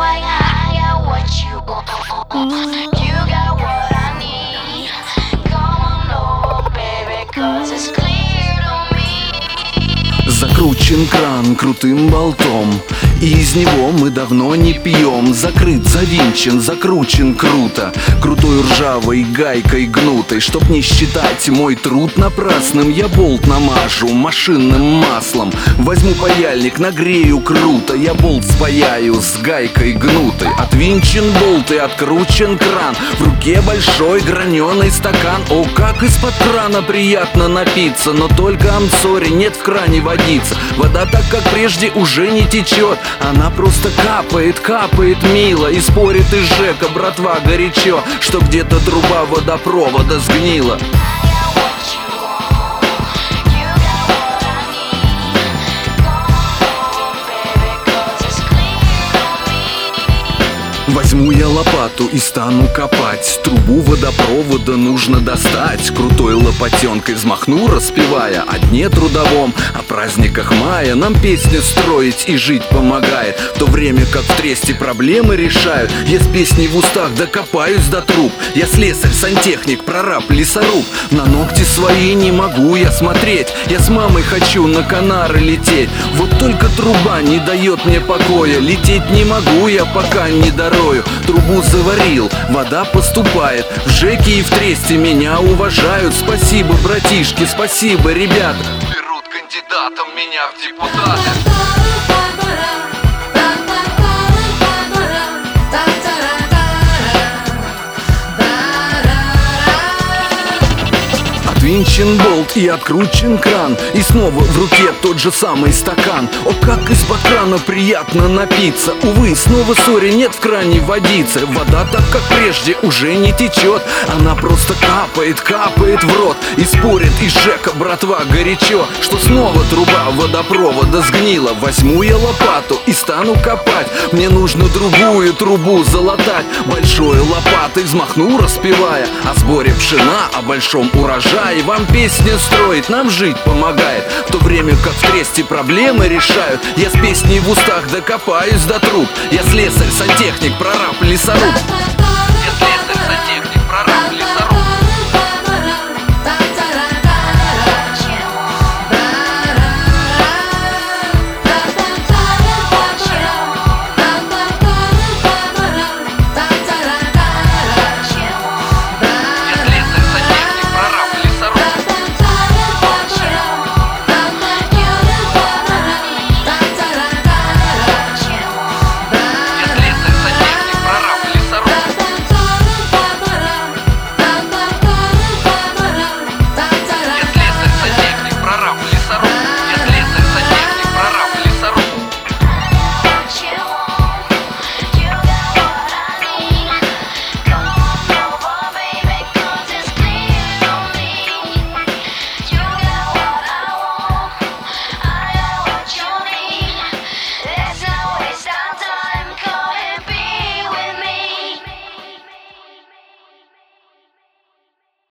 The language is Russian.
I got what you want. You got what I need. Come on over, baby, 'cause it's clear to me. Закручен кран крутым болтом, и из него мы давно не пьем. Закрыт, завинчен, закручен круто, крутой ржавой гайкой гнутой. Чтоб не считать мой труд напрасным, я болт намажу машинным маслом. Возьму паяльник, нагрею круто, я болт спаяю с гайкой гнутой. Отвинчен болт и откручен кран, в руке большой граненый стакан. О, как из-под крана приятно напиться, но только амсори нет в кране водицы. Вода так, как прежде, уже не течет, она просто капает, капает мило. И спорит из ЖЭКа братва горячо, что где-то труба водопровода сгнила. Возьму я лопату и стану копать. Трубу водопровода нужно достать. Крутой лопатенкой взмахну, распевая о дне трудовом, о праздниках мая. Нам песни строить и жить помогает, в то время как в Тресте проблемы решают. Я с песней в устах докопаюсь до труб. Я слесарь, сантехник, прораб, лесоруб. На ногти свои не могу я смотреть, я с мамой хочу на Канары лететь. Вот только труба не дает мне покоя, лететь не могу я, пока не дорою. Трубу заварил, вода поступает. В ЖЭКе и в Тресте меня уважают. Спасибо, братишки, спасибо, ребята. Берут кандидатом меня в депутаты. Отвинчен болт и откручен кран, и снова в руке тот же самый стакан. О, как из-под крана приятно напиться. Увы, снова сори, нет в кране водицы. Вода так, как прежде, уже не течет, она просто капает, капает в рот. И спорит из ЖЭКа братва горячо, что снова труба водопровода сгнила. Возьму я лопату и стану копать, мне нужно другую трубу залатать. Большой лопатой взмахну, распевая о сборе пшена, о большом урожае. И вам песни строить, нам жить помогает, в то время как в Тресте проблемы решают. Я с песней в устах докопаюсь до труб. Я слесарь, сантехник, прораб, лесоруб. Я слесарь, сантехник.